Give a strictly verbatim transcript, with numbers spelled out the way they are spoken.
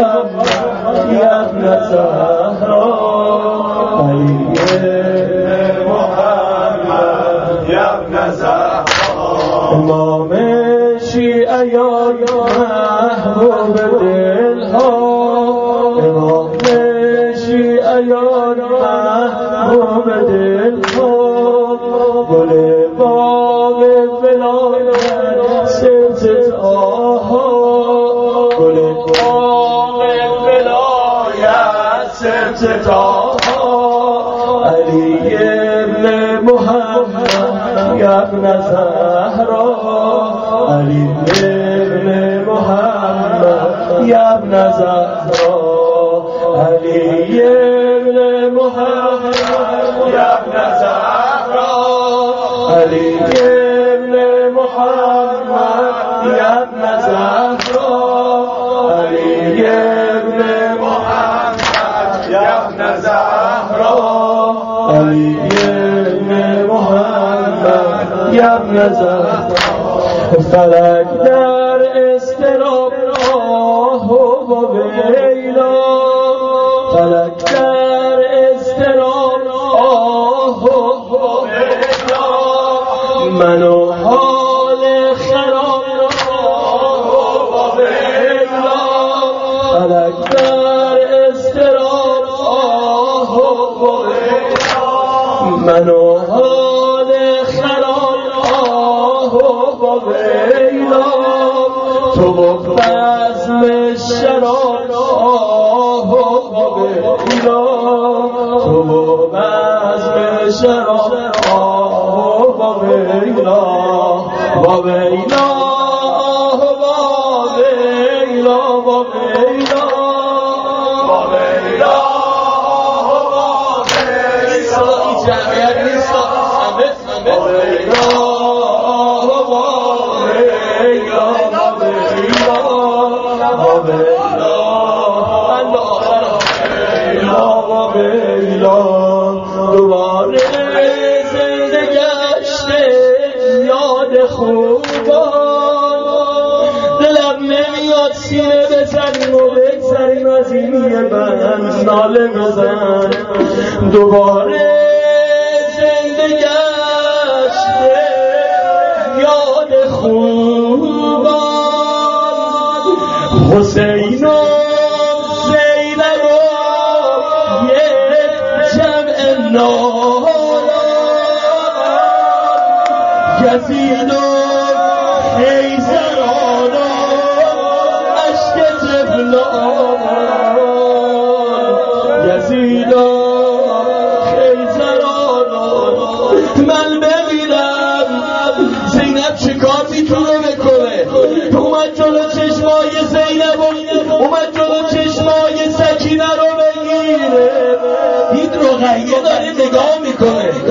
محمد یا ابن زهرا علی محمد یا ابن زهرا امام شیعیان محبوب دلها امام شیعیان محبوب دلها گل باغ ولایت ستاها گل باغ ولایت ستاها علی ابن محمد یا ابن زهرا علی ابن محمد یا ابن زهرا علی ابن محمد یا ابن زهرا علی ابن محمد یا ابن زهرا علی ابن محمد یا ابن زهرا علی ابن محمد یا ابن زهرا فلک در اضطراب آه و ویلا فلک در اضطراب آه و ویلا من و حال خراب آه و ویلا فلک در اضطراب آه و ویلا من و حال خراب آه و ویلا تو و بزم شراب آه و ویلا تو و بزم شراب آه و ویلا و ویلا آه و ویلا و ویلا و ویلا آه و ویلا جمعیت نیست همه همه ویلا آه و ویلا و ویلا دوباره زنده گشته یاد خوبان دلم نمیاد سینه بزنیم و بگذریم از این یه بند ناله بزن دوباره زنده گشته یاد خوبان حسین و یزید و خیزران عشق طفلان یزید و خیزران من ببینم زینب چه کار میتونه بکنه اومد جلو چشمای زینب اومد جلو چشمای سکینه رو بگیره دید رقیه داره نگاه میکنه